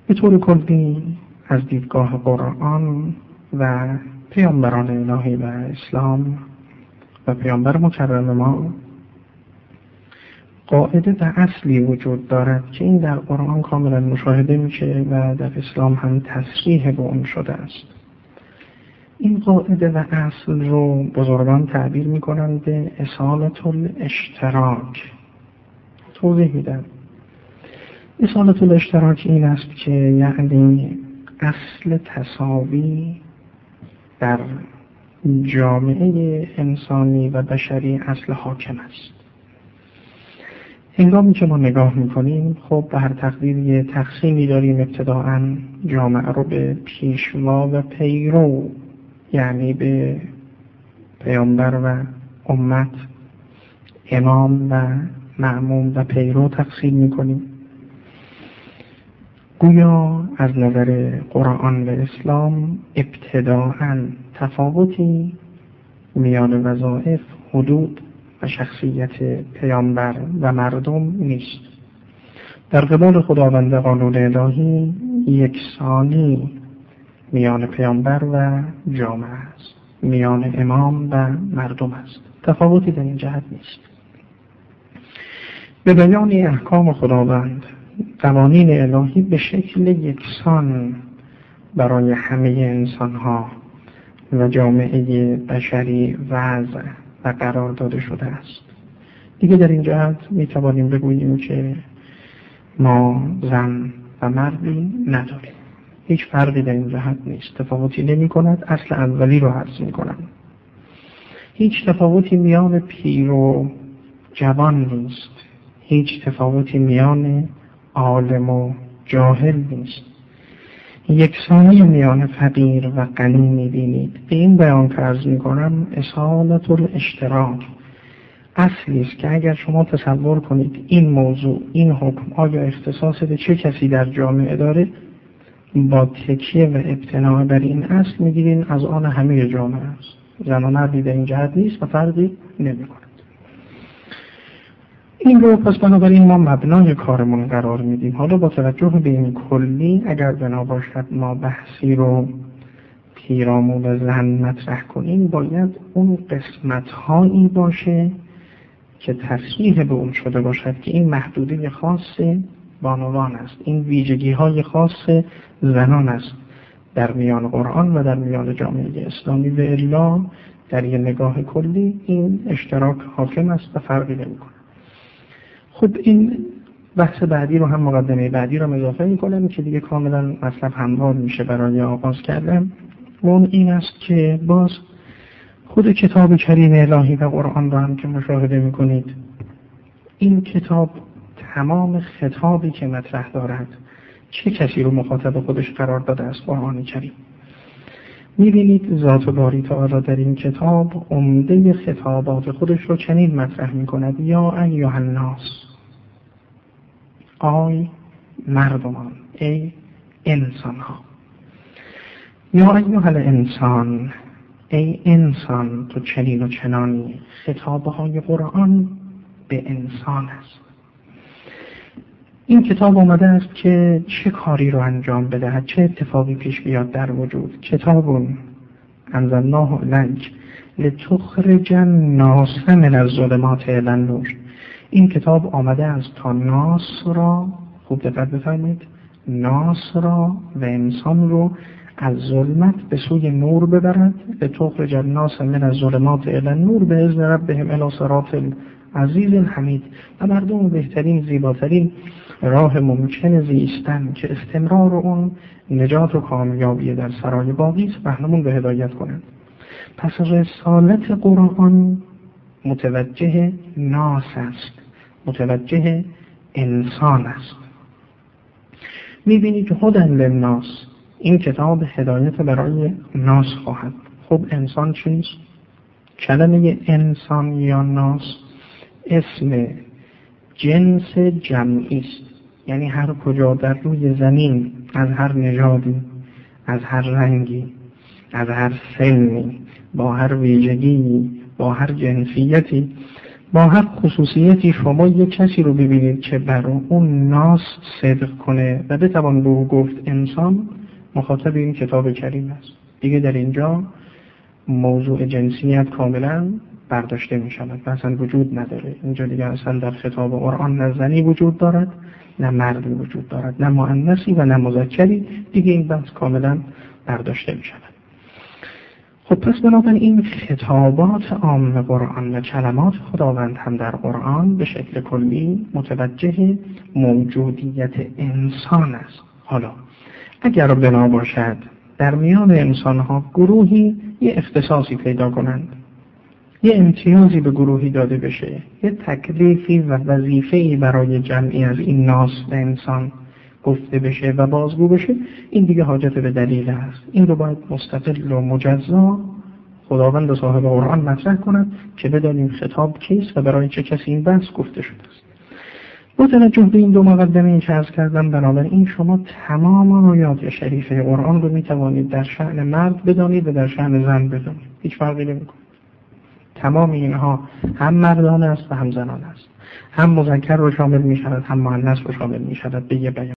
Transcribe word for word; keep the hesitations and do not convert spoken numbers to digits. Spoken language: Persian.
به طور کلی از دیدگاه قرآن و پیامبران الهی و اسلام و پیامبر مکرم ما قاعده و اصلی وجود دارد که این در قرآن کاملا مشاهده میشه و در اسلام هم تصریح به اون شده است. این قاعده و اصل رو بزرگان تعبیر میکنند به اصالت الاشتراک. توضیح میدم. اصالت الاشتراک این است که یعنی اصل تساوی در جامعه انسانی و بشری اصل حاکم است. هنگامی که ما نگاه میکنیم خب به هر تقدیر یه تقسیمی داریم، ابتداعاً جامعه رو به پیشوا و پیرو، یعنی به پیامبر و امت، امام و مأموم و پیرو تقسیم میکنیم. گویا از نظر قرآن و اسلام ابتداعاً تفاوتی میان وظایف، حدود و شخصیت پیامبر و مردم نیست. در قبال خداوند قانون الهی یکسانی میان پیامبر و جامعه است، میان امام و مردم است. تفاوتی در این جهت نیست. به بیان احکام خداوند قوانین الهی به شکل یکسان برای همه انسانها و جامعه بشری وضع و قرار داده شده است. دیگه در این جهت می توانیم بگوییم که ما زن و مردی نداریم. هیچ فرقی در این جهت نیست. تفاوتی نمی کند. اصل اولی رو حفظ می کنند. هیچ تفاوتی میان پیر و جوان نیست. هیچ تفاوتی میان عالم و جاهل نیست. یکسانی میان فقیر و غنی می‌بینید. به این بیان که عرض می‌کنم اصالت الاشتراک اصلی است که اگر شما تصور کنید این موضوع، این حکم آیا اختصاص به چه کسی در جامعه داره، با تکیه و ابتناع بر این اصل می‌گیرین از آن همه جامعه است. زن و مردی در این جهت نیست و فرقی نمی‌کند. این رو پس بنابراین ما مبنای کارمون قرار میدیم. حالا با توجه به این کلی اگر بنا باشد ما بحثی رو پیرامون زن مطرح کنیم، باید اون قسمت هایی باشه که تصریح به اون شده باشد که این محدوده خاص بانوان است، این ویژگی های خاص زنان است در میان قرآن و در میان جامعه اسلامی، و الا در یه نگاه کلی این اشتراک حاکم است و فرقی نمی‌کنه. خب این بحث بعدی رو هم مقدمه بعدی رو اضافه می‌کنم که دیگه کاملا مطلب هموار میشه برای آغاز کردن. اون این است که باز خود کتاب کریم الهی و قرآن رو هم که مشاهده می‌کنید، این کتاب تمام خطابی که مطرح دارد چه کسی رو مخاطب خودش قرار داده است؟ قرآن کریم. می‌بینید ذات باری تعالی در این کتاب عمده خطابات خودش رو چنین مطرح می‌کند: یا ایها الناس، آی مردمان، ای انسان ها. یا ایها الانسان، ای انسان تو چنین و چنانی. خطابهای قرآن به انسان است. این کتاب آمده است که چه کاری رو انجام بدهد، چه اتفاقی پیش بیاد در وجود. کتاب انزلناه الیک لتخرج الناس من الظلمات الی النور. این کتاب آمده است تا ناس را، خوب دقت بفرمایید، ناس را و انسان رو از ظلمت به سوی نور ببرد. لتخرج الناس من الظلمات الی النور باذن ربهم الی صراط عزیز حمید. و مردم بهترین، زیباترین راه ممکن زیستن که استمرار اون نجات و کامیابی در سرای باقی است، رهنمون به هدایت کنند. پس رسالت قرآن متوجه ناس است، متوجه انسان است. میبینید هدی للناس، این کتاب هدایت برای ناس خواهد. خب انسان چیست؟ کلمه انسان یا ناس اسم جنس جمعی است، یعنی هر کجا در روی زمین از هر نژادی، از هر رنگی، از هر سنی، با هر ویژگی، با هر جنسیتی با هر خصوصیتی شما یک کسی رو ببینید که برای اون ناس صدق کنه و بتوان به او گفت انسان، مخاطب این کتاب کریم است. دیگه در اینجا موضوع جنسیت کاملا برداشته می شود و اصلا وجود نداره. اینجا دیگه اصلا در خطاب قرآن نه زنی وجود دارد نه مردی وجود دارد، نه مؤنثی و نه مذکری. دیگه این بحث کاملا برداشته می شود. خب پس بنابراین این خطابات عام قرآن و کلمات خداوند هم در قرآن به شکل کلی متوجه موجودیت انسان است. حالا اگر بنا باشد در میان انسانها گروهی یه اختصاصی پیدا کنند، یه امتیازی به گروهی داده بشه، یه تکلیفی و وظیفه‌ای برای جمعی از این ناس و انسان گفته بشه و بازگو بشه، این دیگه حاجت به دلیل هست. این رو باید مستقل و مجزا خداوند و صاحب قرآن مطرح کند که بدانیم خطاب کیست و برای چه کسی این بحث گفته شده است. با توجه به این دو مقدمه که عرض کردم، بنابراین شما تمام آیات شریفه قرآن رو میتوانید در شأن مرد بدانید و در شأن زن بدانید، هیچ فرقی نمیکنه. تمام اینها هم مردانه است و هم زنانه است، هم مذکر رو شامل می شود هم مؤنث رو شامل می شود به یه بیان.